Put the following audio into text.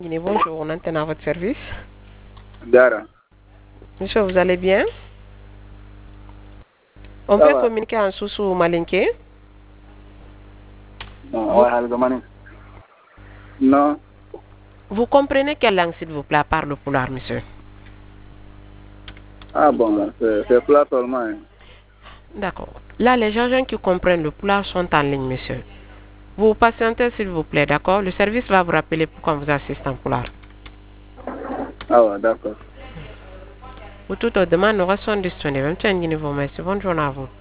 Guinée, bonjour, on antenne à votre service. Dara. Monsieur, vous allez bien? On Ça peut va. communiquer en sous malinké. Non, Vous, ouais, Algamani. Non. vous comprenez quelle langue, s'il vous plaît, à part le poulard, monsieur? Ah bon, c'est plat seulement. Hein. D'accord. Là, les gens qui comprennent le poulard sont en ligne, monsieur. Vous patientez, s'il vous plaît, d'accord? Le service va vous rappeler pour qu'on vous assiste en poulard. Ah ouais, d'accord. Pour toute autre demande, nous restons disponibles. Bonne journée à vous.